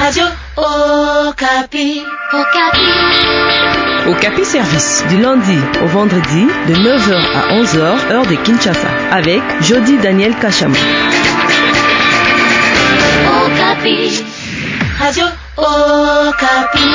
Radio Okapi. Okapi Service, du lundi au vendredi, de 9h à 11h, heure de Kinshasa, avec Jody Daniel Kachama. Okapi. Radio Okapi.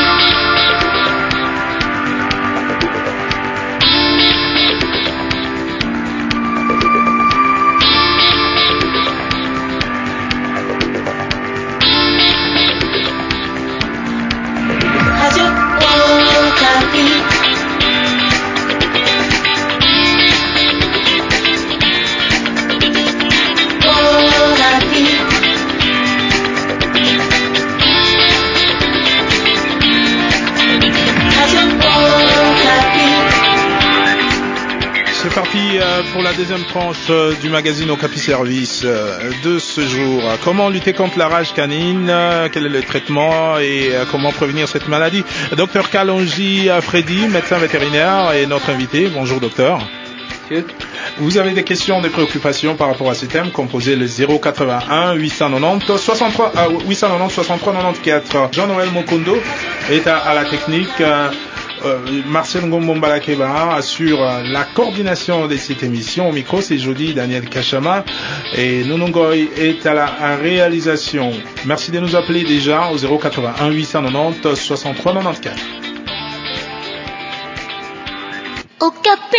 C'est parti pour la deuxième tranche du magazine Okapi Service de ce jour. Comment lutter contre la rage canine, quel est le traitement et comment prévenir cette maladie? Docteur Kalonji Freddy, médecin vétérinaire, est notre invité. Bonjour docteur. Monsieur. Vous avez des questions, des préoccupations par rapport à ces thèmes, composez le 081 890 63 94. Jean-Noël Mokondo est à la technique. Marcel Ngombo-Mbalakeba assure la coordination de cette émission. Au micro, c'est Jody Daniel Kachama et Nonongoy est à la réalisation. Merci de nous appeler déjà au 081 890 63 94. Okapi.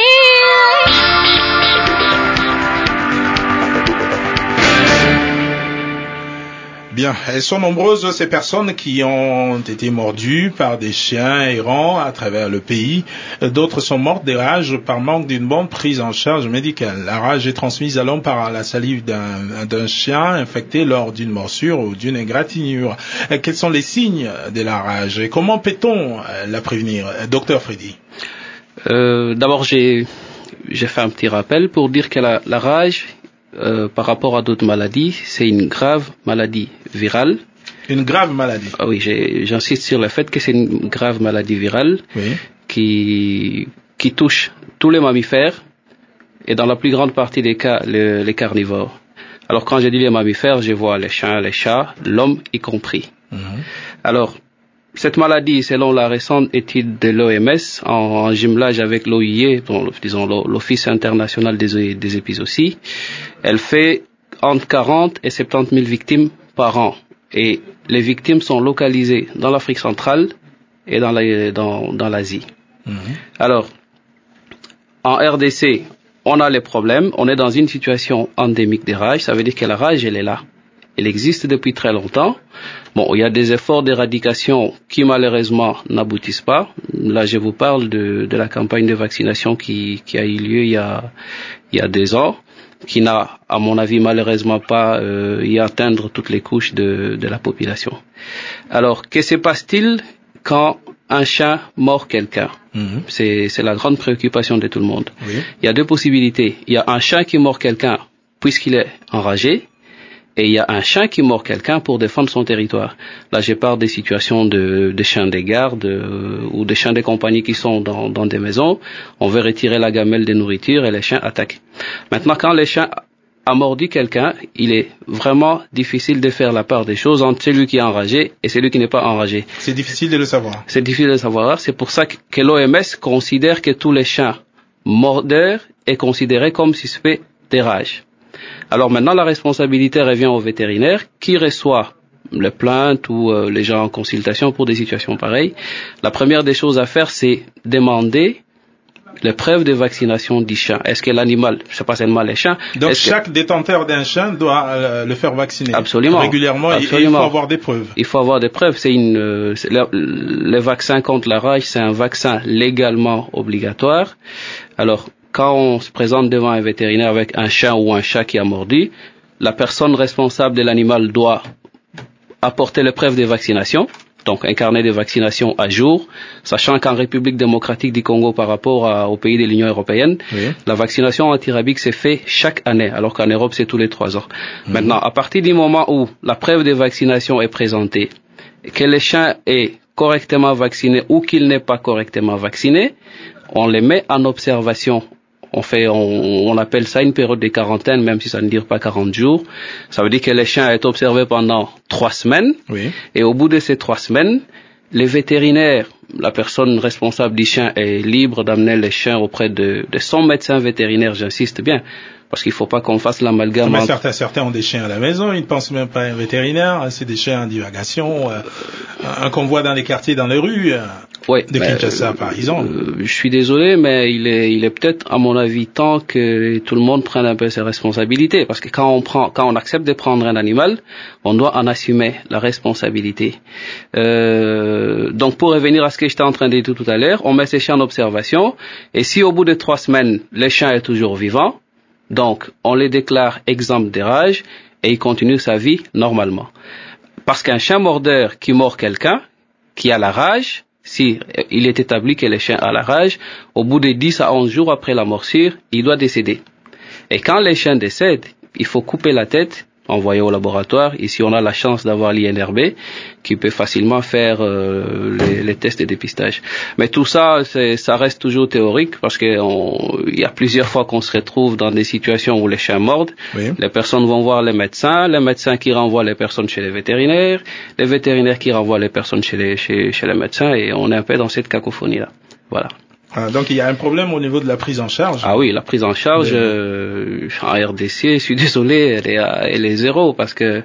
Bien, elles sont nombreuses ces personnes qui ont été mordues par des chiens errants à travers le pays. D'autres sont mortes des rages par manque d'une bonne prise en charge médicale. La rage est transmise à l'homme par la salive d'un chien infecté lors d'une morsure ou d'une égratignure. Quels sont les signes de la rage et comment peut-on la prévenir? Docteur Freddy. D'abord, j'ai fait un petit rappel pour dire que la rage, par rapport à d'autres maladies, c'est une grave maladie virale. Une grave maladie. Ah oui, j'insiste sur le fait que c'est une grave maladie virale, oui, qui touche tous les mammifères et dans la plus grande partie des cas les carnivores. Alors quand je dis les mammifères, je vois les chiens, les chats, l'homme y compris. Alors cette maladie, selon la récente étude de l'OMS, en jumelage avec l'OIE, disons l'Office international des épizooties, elle fait entre 40 et 70 000 victimes par an. Et les victimes sont localisées dans l'Afrique centrale et dans l'Asie. Alors, en RDC, on a les problèmes, on est dans une situation endémique des rages, ça veut dire que la rage, elle est là. Elle existe depuis très longtemps. Bon, il y a des efforts d'éradication qui malheureusement n'aboutissent pas. Là, je vous parle de la campagne de vaccination qui a eu lieu il y a 2 ans, qui n'a, à mon avis, malheureusement pas y atteindre toutes les couches de la population. Alors, que se passe-t-il quand un chien mord quelqu'un? C'est la grande préoccupation de tout le monde. Oui. Il y a 2 possibilités. Il y a un chien qui mord quelqu'un puisqu'il est enragé. Et il y a un chien qui mord quelqu'un pour défendre son territoire. Là, je parle des situations de chiens de garde ou de chiens de compagnie qui sont dans des maisons. On veut retirer la gamelle de nourriture et les chiens attaquent. Maintenant, quand le chien a mordu quelqu'un, il est vraiment difficile de faire la part des choses entre celui qui est enragé et celui qui n'est pas enragé. C'est difficile de le savoir. C'est difficile de le savoir. C'est pour ça que l'OMS considère que tous les chiens mordeurs est considéré comme suspect de rage. Alors maintenant, la responsabilité revient au vétérinaire qui reçoit les plaintes ou les gens en consultation pour des situations pareilles. La première des choses à faire, c'est demander les preuves de vaccination du chien. Est-ce que l'animal, c'est pas seulement les chiens. Donc chaque détenteur d'un chien doit le faire vacciner. Absolument. Régulièrement. Absolument. Il faut avoir des preuves. Il faut avoir des preuves. Le vaccin contre la rage, c'est un vaccin légalement obligatoire. Alors, quand on se présente devant un vétérinaire avec un chien ou un chat qui a mordu, la personne responsable de l'animal doit apporter les preuves de vaccination, donc un carnet de vaccination à jour, sachant qu'en République démocratique du Congo par rapport aux pays de l'Union européenne, oui, la vaccination anti-rabique s'est faite chaque année, alors qu'en Europe c'est tous les 3 ans. Maintenant, à partir du moment où la preuve de vaccination est présentée, que le chien est correctement vacciné ou qu'il n'est pas correctement vacciné, on les met en observation on appelle ça une période de quarantaine, même si ça ne dure pas 40 jours. Ça veut dire que les chiens est observé pendant 3 semaines. Oui. Et au bout de ces 3 semaines, les vétérinaires, la personne responsable du chien est libre d'amener les chiens auprès de son médecin vétérinaire, j'insiste bien. Parce qu'il ne faut pas qu'on fasse l'amalgame. Mais certains ont des chiens à la maison, ils ne pensent même pas à un vétérinaire, c'est des chiens en divagation, un qu'on voit dans les quartiers, dans les rues, de Kinshasa par exemple. Je suis désolé, mais il est peut-être, à mon avis, temps que tout le monde prenne un peu ses responsabilités. Parce que quand on accepte de prendre un animal, on doit en assumer la responsabilité. Donc pour revenir à ce que j'étais en train de dire tout à l'heure, on met ces chiens en observation, et si au bout de 3 semaines, le chien est toujours vivant, donc, on les déclare exempts de rage et il continue sa vie normalement. Parce qu'un chien mordeur qui mord quelqu'un, qui a la rage, si il est établi que le chien a la rage, au bout de 10 à 11 jours après la morsure, il doit décéder. Et quand les chiens décèdent, il faut couper la tête, envoyer au laboratoire. Ici, on a la chance d'avoir l'INRB qui peut facilement faire les tests de dépistage. Mais tout ça, ça reste toujours théorique parce que il y a plusieurs fois qu'on se retrouve dans des situations où les chiens mordent. Oui. Les personnes vont voir les médecins qui renvoient les personnes chez les vétérinaires qui renvoient les personnes chez les médecins, et on est un peu dans cette cacophonie-là. Voilà. Donc il y a un problème au niveau de la prise en charge. Ah oui, la prise en charge en RDC, je suis désolé, elle est zéro parce que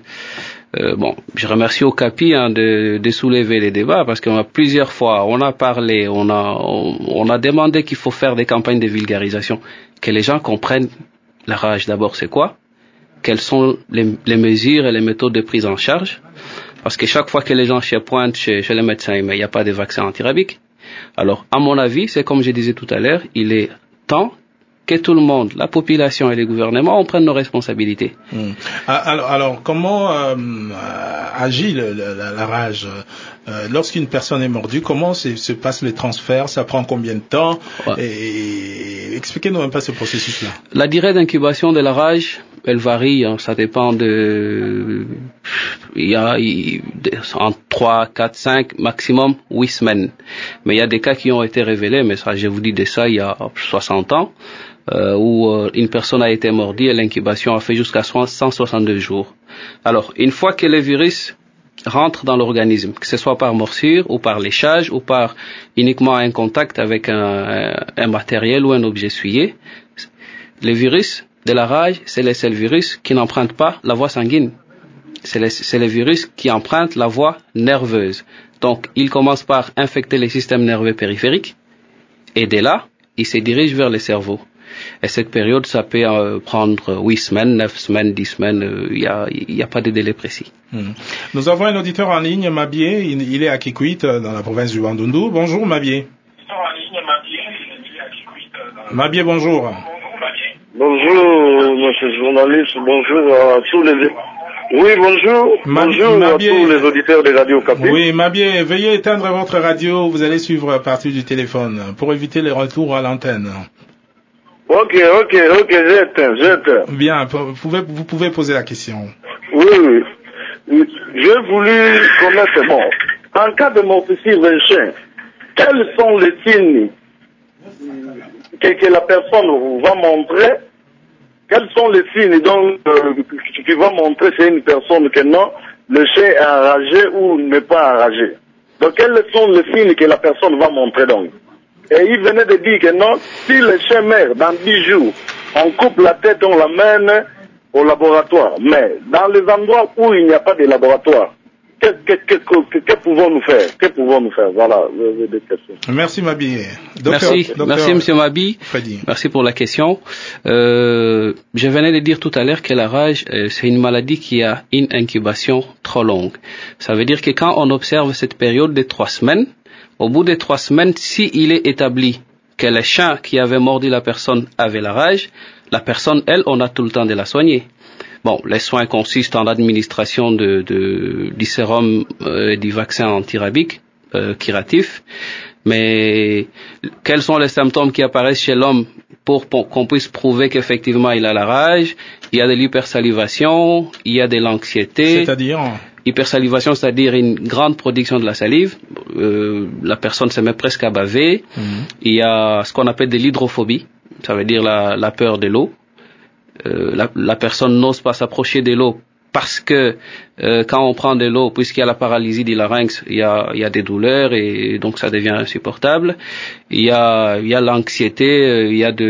je remercie Okapi de soulever les débats parce qu'on a plusieurs fois, on a parlé, on a demandé qu'il faut faire des campagnes de vulgarisation, que les gens comprennent la rage d'abord c'est quoi, quelles sont les mesures et les méthodes de prise en charge, parce que chaque fois que les gens pointent chez les médecins, mais il n'y a pas de vaccin antirabique. Alors, à mon avis, c'est comme je disais tout à l'heure, il est temps que tout le monde, la population et les gouvernements, on prenne nos responsabilités. Alors, comment agit la rage lorsqu'une personne est mordue? Comment se passe le transfert? Ça prend combien de temps? Et expliquez-nous un peu ce processus-là. La durée d'incubation de la rage, elle varie, ça dépend il y a en 3, 4, 5, maximum 8 semaines. Mais il y a des cas qui ont été révélés, mais ça, je vous dis de ça il y a 60 ans, où une personne a été mordue et l'incubation a fait jusqu'à 162 jours. Alors, une fois que le virus rentre dans l'organisme, que ce soit par morsure ou par léchage ou par uniquement un contact avec un matériel ou un objet essuyé, le virus de la rage, c'est le seul virus qui n'emprunte pas la voie sanguine. C'est le virus qui emprunte la voie nerveuse. Donc, il commence par infecter les systèmes nerveux périphériques et dès là, il se dirige vers le cerveau. Et cette période, ça peut prendre 8 semaines, 9 semaines, 10 semaines, il y a pas de délai précis. Nous avons un auditeur en ligne, Mabié, il est à Kikwit, dans la province du Bandundu. Bonjour, Mabié. Mabié, bonjour. Bonjour, monsieur le journaliste, bonjour à tous les... Oui, bonjour. Bonjour à tous les auditeurs de Radio Okapi. Oui, Mabié, veuillez éteindre votre radio, vous allez suivre à partir du téléphone, pour éviter les retours à l'antenne. Ok, j'éteins. Bien, vous pouvez poser la question. Oui. J'ai voulu connaître, en cas de morsure d'un chien, quels sont les signes que la personne va montrer? Quels sont les signes donc qui vont montrer c'est une personne que non, le chien est enragé ou n'est pas enragé? Donc quels sont les signes que la personne va montrer donc? Et il venait de dire que non, si le chien meurt dans 10 jours, on coupe la tête, on l'amène au laboratoire. Mais dans les endroits où il n'y a pas de laboratoire, que pouvons-nous faire? Voilà, des questions. Merci Mabi. Merci monsieur Mabi. Merci pour la question. Je venais de dire tout à l'heure que la rage, c'est une maladie qui a une incubation trop longue. Ça veut dire que quand on observe cette période de 3 semaines, au bout de 3 semaines, s'il est établi que le chien qui avait mordu la personne avait la rage, la personne, elle, on a tout le temps de la soigner. Bon, les soins consistent en l'administration du sérum du vaccin antirabique curatif, mais quels sont les symptômes qui apparaissent chez l'homme pour qu'on puisse prouver qu'effectivement il a la rage? Il y a de l'hypersalivation, il y a de l'anxiété. C'est-à-dire? Hypersalivation, c'est-à-dire une grande production de la salive. La personne se met presque à baver. Il y a ce qu'on appelle de l'hydrophobie. ça veut dire la peur de l'eau. La personne n'ose pas s'approcher de l'eau parce que quand on prend de l'eau, puisqu'il y a la paralysie du larynx, il y a des douleurs et donc ça devient insupportable. Il y a l'anxiété, il y a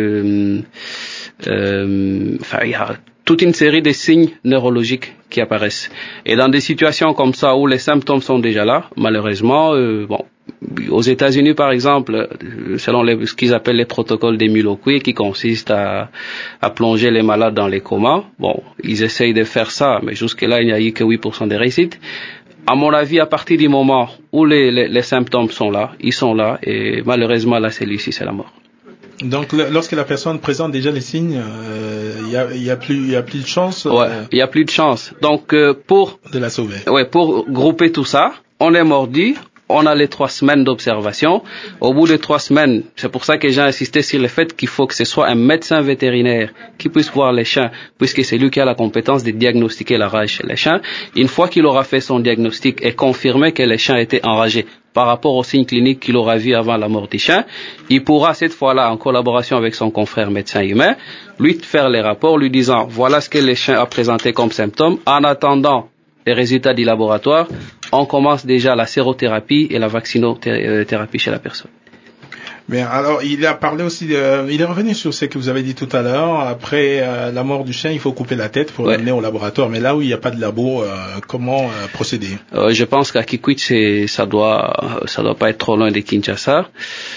toute une série de signes neurologiques qui apparaissent. Et dans des situations comme ça où les symptômes sont déjà là, malheureusement, aux États-Unis par exemple, selon ce qu'ils appellent les protocoles d'Emilokwe, qui consistent à plonger les malades dans les comas, ils essayent de faire ça, mais jusque-là il n'y a eu que 8% de réussite. À mon avis, à partir du moment où les symptômes sont là, ils sont là, et malheureusement là, celui-ci, c'est la mort. Donc, lorsque la personne présente déjà les signes, il y a plus de chance. Il y a plus de chance. Donc, pour de la sauver. Pour grouper tout ça, on est mordu. On a les 3 semaines d'observation. Au bout de 3 semaines, c'est pour ça que j'ai insisté sur le fait qu'il faut que ce soit un médecin vétérinaire qui puisse voir les chiens, puisque c'est lui qui a la compétence de diagnostiquer la rage chez les chiens. Une fois qu'il aura fait son diagnostic et confirmé que les chiens étaient enragés par rapport aux signes cliniques qu'il aura vus avant la mort des chiens, il pourra cette fois-là, en collaboration avec son confrère médecin humain, lui faire les rapports, lui disant voilà ce que les chiens ont présenté comme symptômes. En attendant les résultats du laboratoire, on commence déjà la sérothérapie et la vaccinothérapie chez la personne. Bien, alors il a parlé aussi il est revenu sur ce que vous avez dit tout à l'heure. Après la mort du chien, il faut couper la tête pour l'amener au laboratoire. Mais là où il n'y a pas de labo, comment procéder? Je pense qu'à Kikwit, ça doit pas être trop loin de Kinshasa.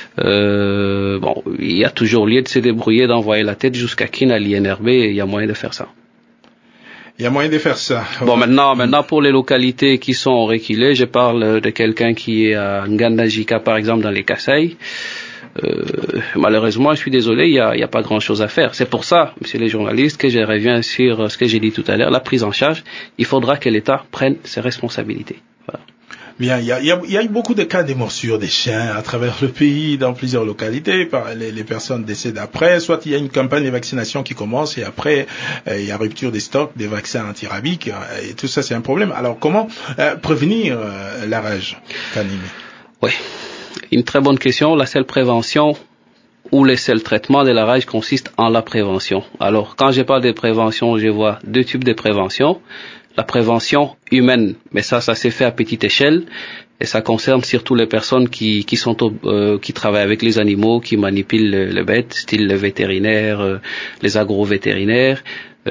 Il y a toujours lieu de se débrouiller, d'envoyer la tête jusqu'à Kin à l'INRB, et il y a moyen de faire ça. Il y a moyen de faire ça. Maintenant pour les localités qui sont reculées, je parle de quelqu'un qui est à Ngandajika par exemple dans les Kasaï. Malheureusement, je suis désolé, il y a pas grand-chose à faire. C'est pour ça, messieurs les journalistes, que je reviens sur ce que j'ai dit tout à l'heure, la prise en charge. Il faudra que l'État prenne ses responsabilités. Voilà. Bien, il y a eu beaucoup de cas de morsures des chiens à travers le pays, dans plusieurs localités. Les personnes décèdent après. Soit il y a une campagne de vaccination qui commence et après il y a rupture des stocks des vaccins antirabiques. Et tout ça, c'est un problème. Alors, comment prévenir la rage canine? Oui, une très bonne question. La seule prévention ou le seul traitement de la rage consiste en la prévention. Alors, quand je parle de prévention, je vois 2 types de prévention. La prévention humaine, mais ça s'est fait à petite échelle et ça concerne surtout les personnes qui travaillent avec les animaux, qui manipulent les bêtes, style les vétérinaires, les agro-vétérinaires.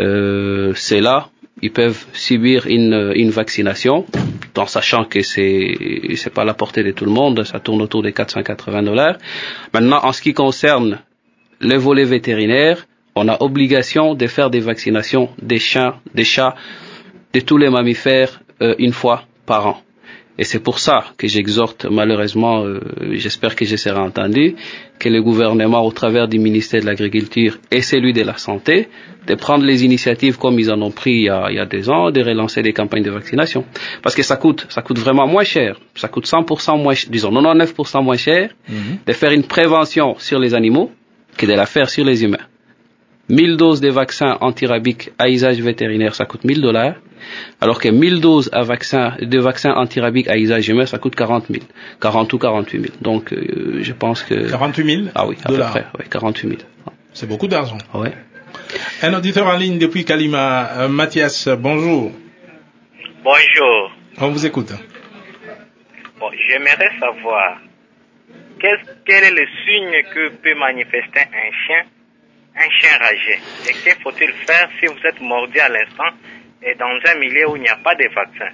C'est là, ils peuvent subir une vaccination, en sachant que c'est pas à la portée de tout le monde, ça tourne autour des $480. Maintenant, en ce qui concerne les volets vétérinaires, on a obligation de faire des vaccinations des chiens, des chats, de tous les mammifères une fois par an. Et c'est pour ça que j'exhorte, malheureusement, j'espère que je serai entendu, que le gouvernement, au travers du ministère de l'Agriculture et celui de la Santé, de prendre les initiatives comme ils en ont pris il y a 2 ans, de relancer des campagnes de vaccination. Parce que ça coûte vraiment moins cher. Ça coûte 100% moins, disons 99% moins cher de faire une prévention sur les animaux que de la faire sur les humains. 1000 doses de vaccins antirabiques à usage vétérinaire, ça coûte $1000, alors que 1000 doses de vaccins antirabiques à usage humain, ça coûte 40 ou 48 000. Donc, je pense que... 48 000 Ah oui, à peu près, oui, 48 000. C'est beaucoup d'argent. Oui. Un auditeur en ligne depuis Kalima, Mathias, bonjour. Bonjour. On vous écoute. Bon, j'aimerais savoir quel est le signe que peut manifester un chien ragé. Et que faut-il faire si vous êtes mordu à l'instant et dans un milieu où il n'y a pas de vaccin?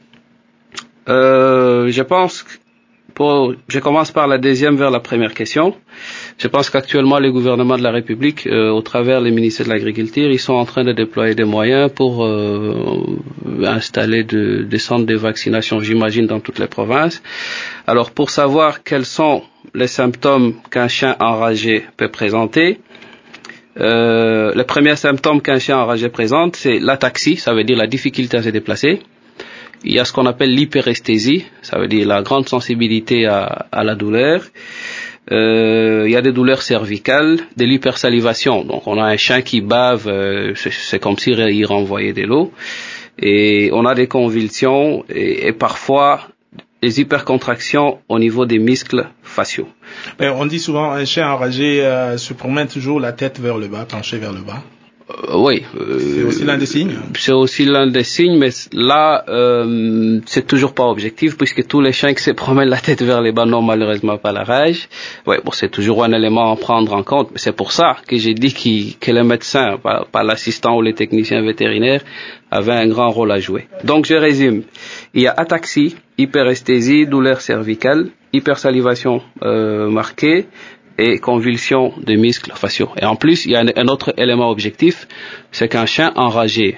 Je pense je commence par la deuxième vers la première question. Je pense qu'actuellement, le gouvernement de la République, au travers les ministères de l'Agriculture, ils sont en train de déployer des moyens pour installer des centres de vaccination, j'imagine, dans toutes les provinces. Alors, pour savoir quels sont les symptômes qu'un chien enragé peut présenter, le premier symptôme qu'un chien enragé présente, c'est l'ataxie, ça veut dire la difficulté à se déplacer. Il y a ce qu'on appelle l'hyperesthésie, ça veut dire la grande sensibilité à la douleur. Il y a des douleurs cervicales, de l'hypersalivation. Donc on a un chien qui bave, c'est comme s'il renvoyait de l'eau. Et on a des convulsions et parfois les hypercontractions au niveau des muscles faciaux. Mais on dit souvent un chien enragé se promène toujours la tête vers le bas, penché vers le bas. Oui. C'est aussi l'un des signes. C'est aussi l'un des signes, mais là, c'est toujours pas objectif, puisque tous les chiens qui se promènent la tête vers les bas n'ont malheureusement pas la rage. Ouais, bon, c'est toujours un élément à prendre en compte. C'est pour ça que j'ai dit que le médecin, pas l'assistant ou les techniciens vétérinaires, avaient un grand rôle à jouer. Donc, je résume. Il y a ataxie, hyperesthésie, douleur cervicale, hypersalivation marquée, et convulsions des muscles faciaux. Et en plus, il y a un autre élément objectif, c'est qu'un chien enragé,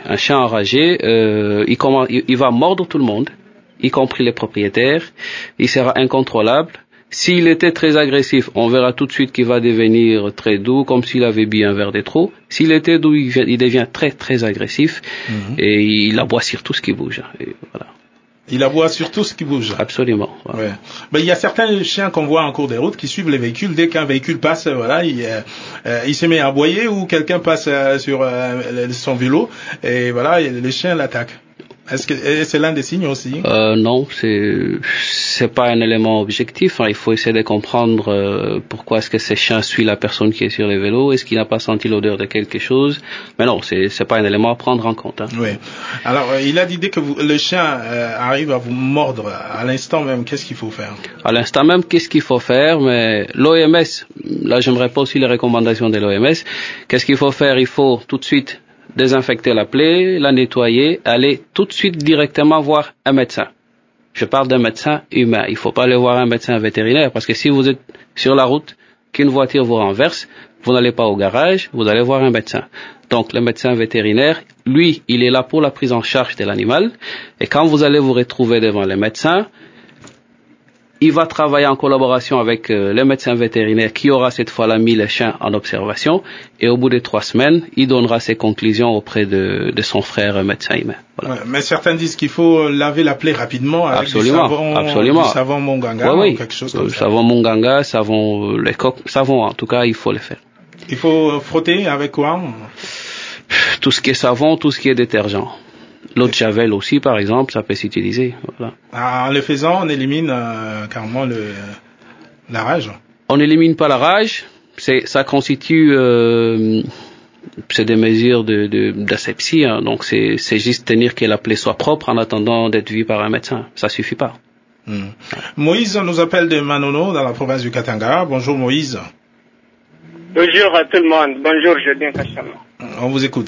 il va mordre tout le monde, y compris les propriétaires, il sera incontrôlable. S'il était très agressif, on verra tout de suite qu'il va devenir très doux, comme s'il avait bu un verre de trop. S'il était doux, il devient très très agressif, et il aboie sur tout ce qui bouge. Et voilà. Il aboie sur tout ce qui bouge. Absolument. Voilà. Ouais. Ben, il y a certains chiens qu'on voit en cours des routes qui suivent les véhicules. Dès qu'un véhicule passe, voilà, il se met à aboyer, ou quelqu'un passe sur son vélo, et voilà, les chiens l'attaquent. Est-ce que c'est l'un des signes aussi? Non, c'est pas un élément objectif. Il faut essayer de comprendre pourquoi est-ce que ces chiens suivent la personne qui est sur les vélos. Est-ce qu'il n'a pas senti l'odeur de quelque chose? Mais non, c'est pas un élément à prendre en compte. Oui. Alors, il a dit dès que le chien arrive à vous mordre à l'instant même, qu'est-ce qu'il faut faire? À l'instant même, qu'est-ce qu'il faut faire? Mais l'OMS, là, j'aimerais pas aussi les recommandations de l'OMS. Qu'est-ce qu'il faut faire? Il faut tout de suite désinfecter la plaie, la nettoyer, aller tout de suite directement voir un médecin. Je parle d'un médecin humain. Il faut pas aller voir un médecin vétérinaire, parce que si vous êtes sur la route, qu'une voiture vous renverse, vous n'allez pas au garage, vous allez voir un médecin. Donc le médecin vétérinaire, lui, il est là pour la prise en charge de l'animal. Et quand vous allez vous retrouver devant le médecin, il va travailler en collaboration avec le médecin vétérinaire qui aura cette fois-là mis le chien en observation, et au bout de 3 semaines, il donnera ses conclusions auprès de son frère médecin humain. Voilà. Ouais, mais certains disent qu'il faut laver la plaie rapidement avec du savon Monganga, ou quelque chose comme ça. Savon Monganga, savon les coques, savon en tout cas, il faut le faire. Il faut frotter avec quoi? Tout ce qui est savon, tout ce qui est détergent. L'eau de Javel aussi, par exemple, ça peut s'utiliser. Voilà. En le faisant, on élimine carrément la rage. On n'élimine pas la rage. Ça constitue, c'est des mesures d'asepsie. Donc c'est juste tenir que la plaie soit propre en attendant d'être vue par un médecin. Ça suffit pas. Moïse nous appelle de Manono dans la province du Katanga. Bonjour Moïse. Bonjour à tout le monde. Bonjour Jodin Kachama. On vous écoute.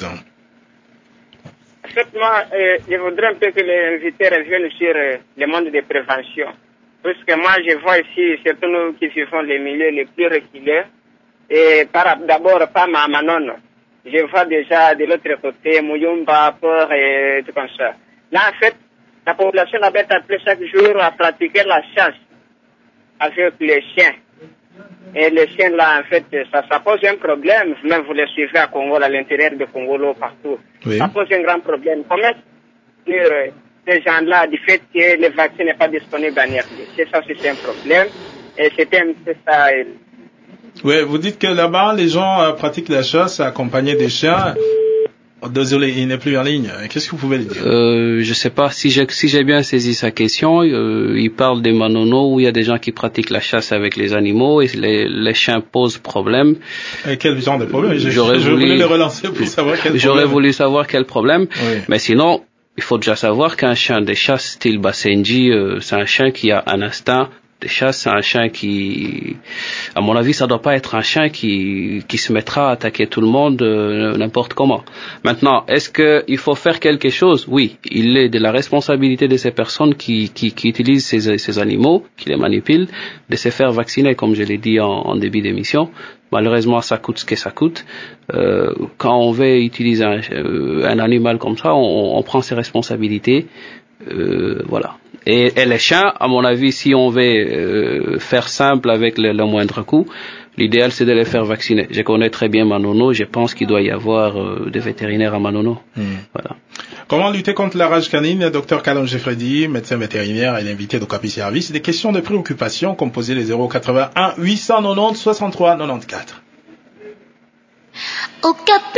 En fait, moi, je voudrais un peu que les invités reviennent sur le monde de prévention. Parce que moi, je vois ici, surtout nous qui vivons les milieux les plus reculés, et d'abord par Manon. Je vois déjà de l'autre côté, Mouyumba, Port et tout comme ça. Là, en fait, la population là-bas est appelée chaque jour à pratiquer la chasse avec les chiens. Et les chiens là, en fait, ça pose un problème. Même vous les suivez à Congo, à l'intérieur de Congo, partout. Oui. Ça pose un grand problème. Comment dire ces gens-là du fait que le vaccin n'est pas disponible en RD? C'est ça aussi, c'est un problème. Et c'était un peu ça. Oui, vous dites que là-bas, les gens pratiquent la chasse accompagnés des chiens. Oh, désolé, il n'est plus en ligne. Qu'est-ce que vous pouvez lui dire? Je sais pas si j'ai bien saisi sa question. Il parle des Manono où il y a des gens qui pratiquent la chasse avec les animaux et les chiens posent problème. Et quel genre de problème? Je voulais le relancer pour savoir quel problème. J'aurais voulu savoir quel problème. Oui. Mais sinon, il faut déjà savoir qu'un chien de chasse style Basenji, c'est un chien qui a un instinct de chasse, c'est un chien qui, à mon avis, ça doit pas être un chien qui se mettra à attaquer tout le monde n'importe comment. Maintenant, est-ce que il faut faire quelque chose? Oui, il est de la responsabilité de ces personnes qui utilisent ces animaux, qui les manipulent, de se faire vacciner, comme je l'ai dit en début d'émission. Malheureusement, ça coûte ce que ça coûte. Quand on veut utiliser un animal comme ça, on prend ses responsabilités. Voilà. Et les chiens, à mon avis, si on veut faire simple avec le moindre coût, l'idéal c'est de les faire vacciner. Je connais très bien Manono, je pense qu'il doit y avoir des vétérinaires à Manono. Voilà. Comment lutter contre la rage canine? Dr Kalon Jeffredi, médecin vétérinaire et l'invité d'Okapi Service. Des questions de préoccupation, composez les 081 890 63 94. Okapi.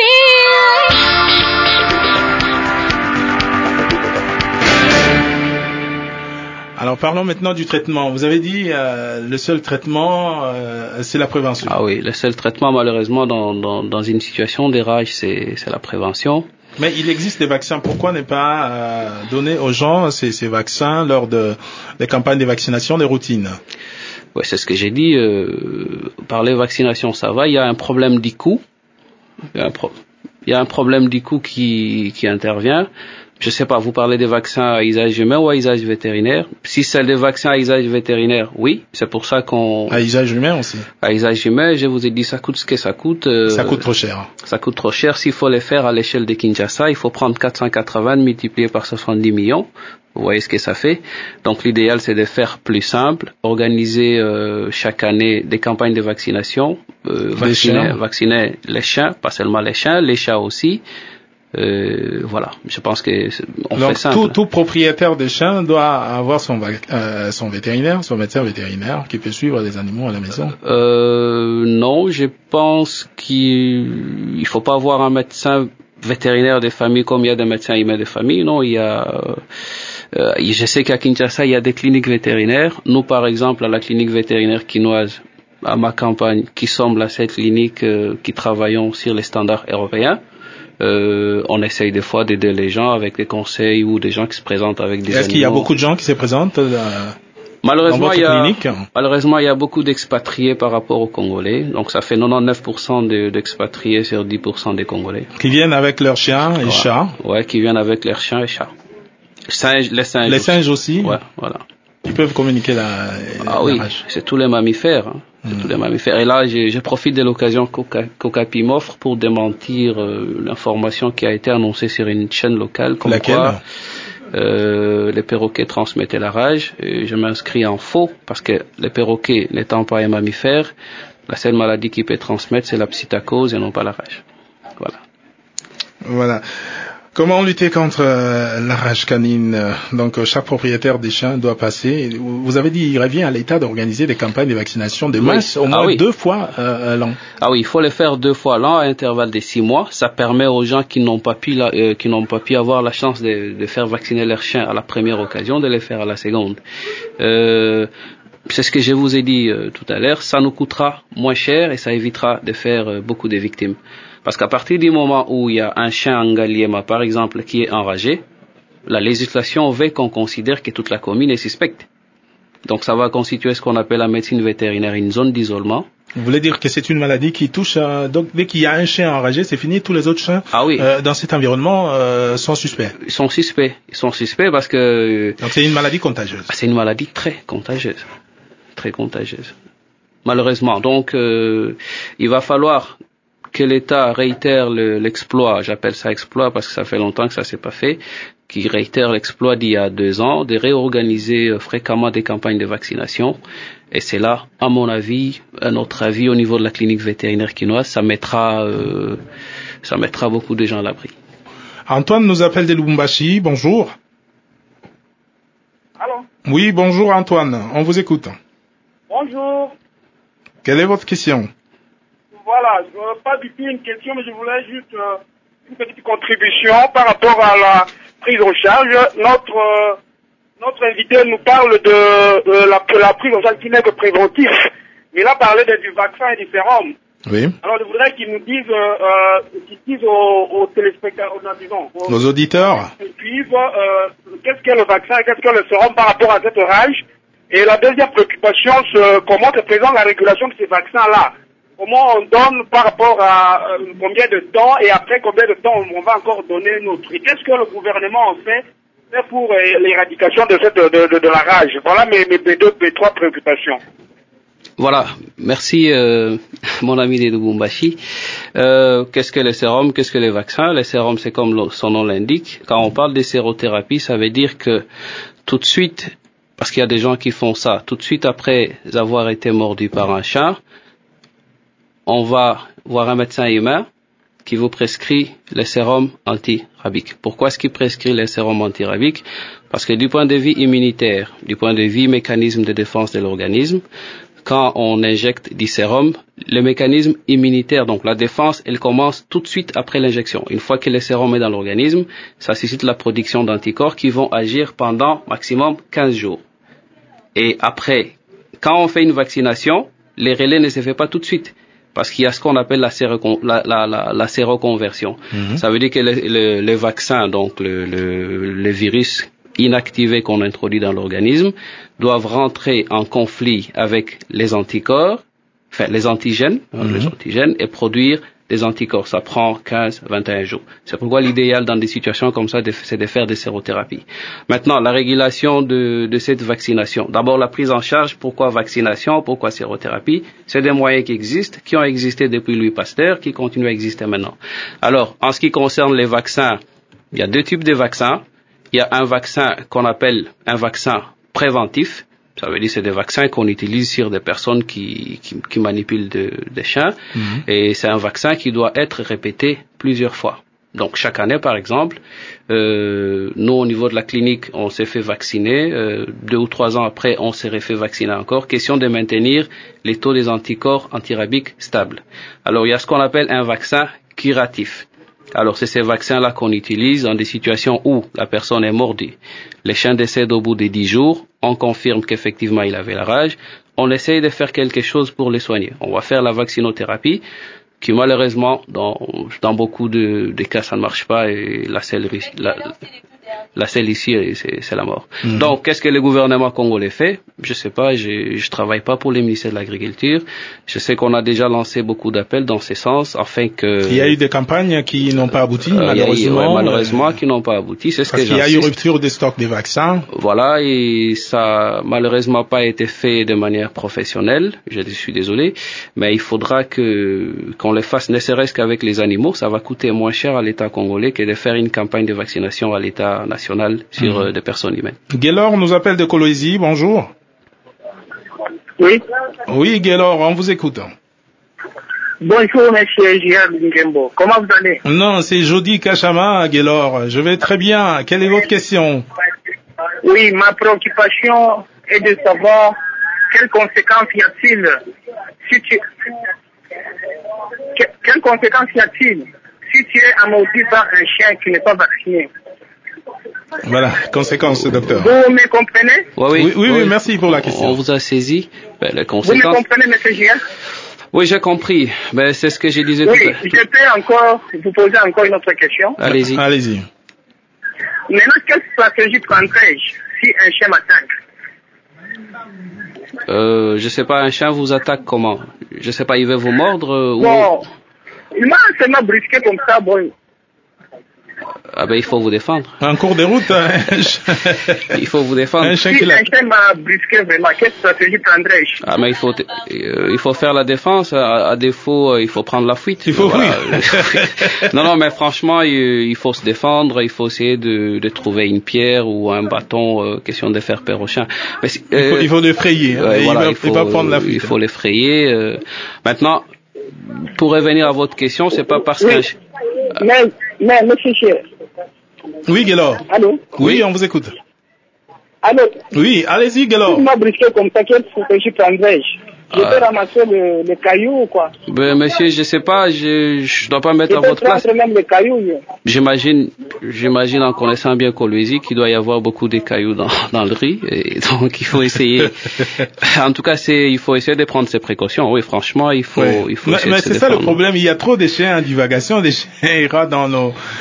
Alors parlons maintenant du traitement. Vous avez dit le seul traitement, c'est la prévention. Ah oui, le seul traitement malheureusement dans une situation de rage, c'est la prévention. Mais il existe des vaccins. Pourquoi ne pas donner aux gens ces vaccins lors des campagnes de vaccination, des routines? Ouais, c'est ce que j'ai dit. Parler vaccination, ça va. Il y a un problème du coût. Il y a un problème du coût qui intervient. Je sais pas, vous parlez des vaccins à usage humain ou à usage vétérinaire? Si c'est des vaccins à usage vétérinaire, oui, c'est pour ça qu'on... À usage humain aussi? À usage humain, je vous ai dit, ça coûte ce que ça coûte. Ça coûte trop cher. Ça coûte trop cher. S'il faut les faire à l'échelle de Kinshasa, il faut prendre 480 multiplié par 70 millions. Vous voyez ce que ça fait. Donc l'idéal, c'est de faire plus simple, organiser chaque année des campagnes de vaccination, vacciner les chiens, pas seulement les chiens, les chats aussi. Voilà, je pense que on fait simple. Tout propriétaire de chien doit avoir son vétérinaire, son médecin vétérinaire qui peut suivre les animaux à la maison. Non, je pense qu'il faut pas avoir un médecin vétérinaire des familles comme il y a des médecins humains des familles. Non, il y a je sais qu'à Kinshasa il y a des cliniques vétérinaires. Nous par exemple à la clinique vétérinaire quinoise, à ma campagne, qui semble à cette clinique qui travaillons sur les standards européens. On essaye des fois d'aider les gens avec des conseils ou des gens qui se présentent avec des animaux. Est-ce qu'il y a beaucoup de gens qui se présentent malheureusement, dans votre clinique? Malheureusement, il y a beaucoup d'expatriés par rapport aux Congolais. Donc, ça fait 99% d'expatriés sur 10% des Congolais. Qui viennent avec leurs chiens et chats? Ouais, qui viennent avec leurs chiens et chats. Les singes aussi? Ouais, voilà. Ils peuvent communiquer la oui, rage. c'est tous les mammifères. Hein. Tous les mammifères. Et là, je profite de l'occasion qu'Okapi m'offre pour démentir l'information qui a été annoncée sur une chaîne locale. Comme laquelle? Quoi, les perroquets transmettaient la rage. Et je m'inscris en faux parce que les perroquets n'étant pas un mammifère, la seule maladie qui peut transmettre, c'est la psittacose et non pas la rage. Voilà. Voilà. Comment lutter contre la rage canine? Donc, chaque propriétaire des chiens doit passer. Vous avez dit, il revient à l'État d'organiser des campagnes de vaccination de masse, au moins 2 fois l'an. Ah oui, il faut les faire 2 fois l'an à intervalle de 6 mois. Ça permet aux gens qui n'ont pas pu avoir la chance de faire vacciner leurs chiens à la première occasion, de les faire à la seconde. C'est ce que je vous ai dit tout à l'heure. Ça nous coûtera moins cher et ça évitera de faire beaucoup de victimes. Parce qu'à partir du moment où il y a un chien Ngaliema, par exemple, qui est enragé, la législation veut qu'on considère que toute la commune est suspecte. Donc ça va constituer ce qu'on appelle la médecine vétérinaire une zone d'isolement. Vous voulez dire que c'est une maladie qui touche... donc dès qu'il y a un chien enragé, c'est fini, tous les autres chiens dans cet environnement sont suspects. Ils sont suspects parce que... Donc c'est une maladie contagieuse. C'est une maladie très contagieuse. Très contagieuse. Malheureusement. Donc il va falloir que l'État réitère l'exploit, j'appelle ça exploit parce que ça fait longtemps que ça s'est pas fait, qui réitère l'exploit d'il y a 2 ans, de réorganiser fréquemment des campagnes de vaccination. Et c'est là, à mon avis, à notre avis, au niveau de la clinique vétérinaire quinoise, ça mettra beaucoup de gens à l'abri. Antoine nous appelle de Lubumbashi. Bonjour. Allô? Oui, bonjour Antoine. On vous écoute. Bonjour. Quelle est votre question? Voilà, je ne veux pas du tout une question, mais je voulais juste une petite contribution par rapport à la prise en charge. Notre invité nous parle de la prise en charge qui n'est que préventif. Il a parlé du vaccin et du sérum. Oui. Alors je voudrais qu'il nous dise aux téléspectateurs, aux auditeurs, qu'est-ce qu'est le vaccin et qu'est-ce qu'est le sérum par rapport à cette rage. Et la deuxième préoccupation, c'est comment se présente la régulation de ces vaccins-là. Comment on donne par rapport à combien de temps et après combien de temps on va encore donner notre prix. Qu'est-ce que le gouvernement en fait pour l'éradication de la rage. Voilà mes 3 préoccupations. Voilà, merci mon ami de Lubumbashi. Qu'est-ce que les sérums, qu'est-ce que les vaccins? Les sérums, c'est comme son nom l'indique. Quand on parle de sérothérapie, ça veut dire que tout de suite, parce qu'il y a des gens qui font ça, tout de suite après avoir été mordu par un chat, on va voir un médecin humain qui vous prescrit les sérums antirabiques. Pourquoi est-ce qu'il prescrit les sérums antirabiques? Parce que du point de vue immunitaire, du point de vue mécanisme de défense de l'organisme, quand on injecte du sérum, le mécanisme immunitaire, donc la défense, elle commence tout de suite après l'injection. Une fois que le sérum est dans l'organisme, ça suscite la production d'anticorps qui vont agir pendant maximum 15 jours. Et après, quand on fait une vaccination, les relais ne se fait pas tout de suite. Parce qu'il y a ce qu'on appelle la séroconversion. Ça veut dire que les vaccins, donc le virus inactivé qu'on introduit dans l'organisme, doivent rentrer en conflit avec les anticorps, enfin les antigènes, et produire des anticorps. Ça prend 15, 21 jours. C'est pourquoi l'idéal dans des situations comme ça, c'est de faire des sérothérapies. Maintenant, la régulation de cette vaccination. D'abord, la prise en charge. Pourquoi vaccination? Pourquoi sérothérapie? C'est des moyens qui existent, qui ont existé depuis Louis Pasteur, qui continuent à exister maintenant. Alors, en ce qui concerne les vaccins, il y a deux types de vaccins. Il y a un vaccin qu'on appelle un vaccin préventif. Ça veut dire que c'est des vaccins qu'on utilise sur des personnes qui manipulent des chiens. Et c'est un vaccin qui doit être répété plusieurs fois. Donc chaque année, par exemple, nous au niveau de la clinique, on s'est fait vacciner. 2 ou 3 ans après, on s'est refait vacciner encore. Question de maintenir les taux des anticorps antirabiques stables. Alors il y a ce qu'on appelle un vaccin curatif. Alors c'est ces vaccins-là qu'on utilise dans des situations où la personne est mordue. Les chiens décèdent au bout de 10 jours, on confirme qu'effectivement il avait la rage, on essaye de faire quelque chose pour les soigner. On va faire la vaccinothérapie, qui malheureusement, dans beaucoup de cas, ça ne marche pas et la selle ici, c'est la mort. Donc, qu'est-ce que le gouvernement congolais fait? Je sais pas, je travaille pas pour le ministère de l'Agriculture. Je sais qu'on a déjà lancé beaucoup d'appels dans ce sens, afin que... Il y a eu des campagnes qui n'ont pas abouti, malheureusement. Malheureusement, qui n'ont pas abouti. C'est ce que j'insiste. Il y a eu rupture des stocks des vaccins. Voilà, et ça malheureusement pas été fait de manière professionnelle. Je suis désolé, mais il faudra qu'on les fasse, ne serait-ce qu'avec les animaux. Ça va coûter moins cher à l'État congolais que de faire une campagne de vaccination à l'État national sur des personnes humaines. Gaylor nous appelle de Coloisie, bonjour. Oui. Oui, Gaylor, on vous écoute. Bonjour, monsieur Gérard Ngembo. Comment vous allez? Non, c'est Jody Kachama, Gaylor. Je vais très bien. Quelle est votre question? Oui, ma préoccupation est de savoir quelles conséquences y a-t-il quelles conséquences y a-t-il si tu es mordu par un chien qui n'est pas vacciné? Voilà, conséquences, docteur. Vous me comprenez? Oui, merci pour la question. On vous a saisi. Les conséquences... Vous me comprenez, monsieur Gérard? Oui, j'ai compris. Ben, c'est ce que je disais tout à l'heure. Oui, je peux encore vous poser encore une autre question. Allez-y. Maintenant, quelle stratégie prendrais-je si un chien m'attaque? Je sais pas, un chien vous attaque comment? Je sais pas, il veut vous mordre Bon, il m'a seulement brusqué comme ça, bon. Ah ben il faut vous défendre. En cours de route, il faut vous défendre. Si un chien m'a brusqué vraiment, quelle stratégie prendrais-je? Ah mais il faut faire la défense. À défaut, il faut prendre la fuite. Il faut fuir. Non, mais franchement, il faut se défendre. Il faut essayer de trouver une pierre ou un bâton, question de faire peur au chien. Mais, il faut l'effrayer. Il va prendre la fuite. Il faut l'effrayer. Maintenant, pour revenir à votre question, c'est pas parce qu'un chien... Mais, monsieur Cher. Oui, Gaylor. Allô? Oui, on vous écoute. Allô? Oui, allez-y, Gaylor. Si m'a brusqué comme ça, quelle stratégie prendrais-je? Je peux ramasser les cailloux ou quoi? Ben, monsieur, je sais pas, je dois pas me mettre à votre place. Même les cailloux. J'imagine en connaissant bien Coloisie qu'il doit y avoir beaucoup de cailloux dans le riz, et donc il faut essayer. En tout cas, il faut essayer de prendre ses précautions. Oui, franchement, il faut essayer de se défendre. Mais c'est ça le problème. Il y a trop de chiens en divagation, des chiens errants dans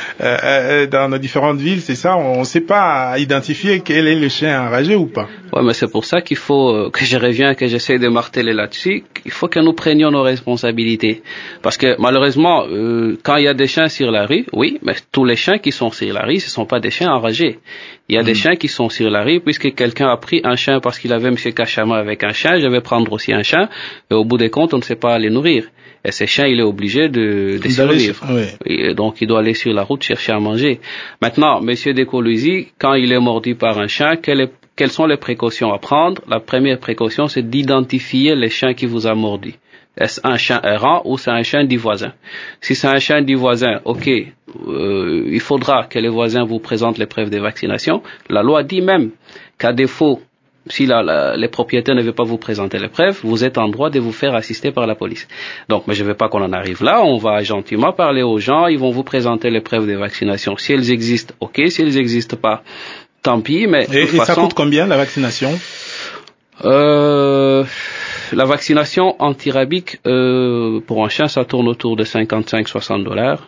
nos différentes villes. C'est ça. On ne sait pas identifier quel est le chien enragé ou pas. Ouais, mais c'est pour ça qu'il faut que je reviens, que j'essaie de marteler là-dessus. Il faut que nous prenions nos responsabilités. Parce que malheureusement, quand il y a des chiens sur la rue, oui, mais tous les chiens qui sont sur la rue, ce sont pas des chiens enragés. Il y a des chiens qui sont sur la rue, puisque quelqu'un a pris un chien parce qu'il avait M. Kachama avec un chien, je vais prendre aussi un chien, et au bout des comptes, on ne sait pas les nourrir. Et ce chien, il est obligé de survivre. Oui. Et donc, il doit aller sur la route chercher à manger. Maintenant, M. de Coloisie, quand il est mordu par un chien, quelles sont les précautions à prendre? La première précaution, c'est d'identifier les chiens qui vous a mordu. Est-ce un chien errant ou c'est un chien du voisin? Si c'est un chien du voisin, ok, il faudra que les voisins vous présentent les preuves de vaccination. La loi dit même qu'à défaut, si les propriétaires ne veulent pas vous présenter les preuves, vous êtes en droit de vous faire assister par la police. Donc, mais je ne veux pas qu'on en arrive là. On va gentiment parler aux gens. Ils vont vous présenter les preuves de vaccination. Si elles existent, ok. Si elles n'existent pas, tant pis. Mais et ça coûte combien la vaccination? La vaccination anti-rabique pour un chien, ça tourne autour de $55-60. Voilà.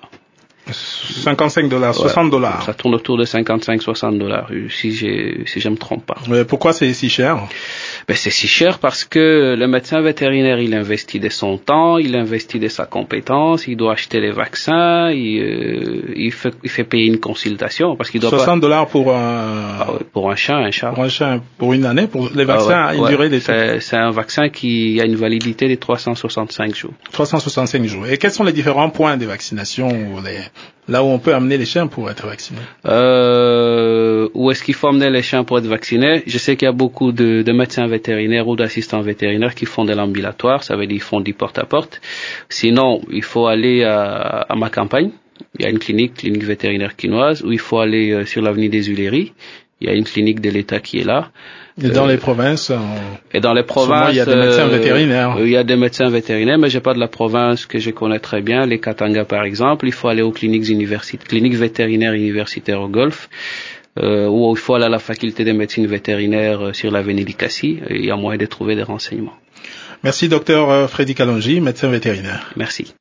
$55, $60. Ça tourne autour de $55-60 si je me trompe pas. Mais pourquoi c'est si cher? C'est si cher parce que le médecin vétérinaire, il investit de son temps, il investit de sa compétence, il doit acheter les vaccins, il fait payer une consultation parce qu'il doit $60 pour un chat, un chat. Pour un chat, pour une année, pour les vaccins, une durée de c'est un vaccin qui a une validité de 365 jours. 365 jours. Et quels sont les différents points de vaccination là où on peut amener les chiens pour être vaccinés? Où est-ce qu'il faut amener les chiens pour être vaccinés? Je sais qu'il y a beaucoup de médecins vétérinaires ou d'assistants vétérinaires qui font de l'ambulatoire, ça veut dire qu'ils font du porte-à-porte. Sinon, il faut aller à ma campagne. Il y a une clinique vétérinaire quinoise, où il faut aller sur l'avenue des Huileries. Il y a une clinique de l'État qui est là. Et dans les provinces, il y a des médecins vétérinaires. Il y a des médecins vétérinaires, mais j'ai pas de la province que je connais très bien, les Katanga par exemple. Il faut aller aux cliniques vétérinaires universitaires au Golfe, ou il faut aller à la faculté de médecine vétérinaire sur l'avenue d'Ikassi. Il y a moyen de trouver des renseignements. Merci docteur Freddy Kalonji, médecin vétérinaire. Merci.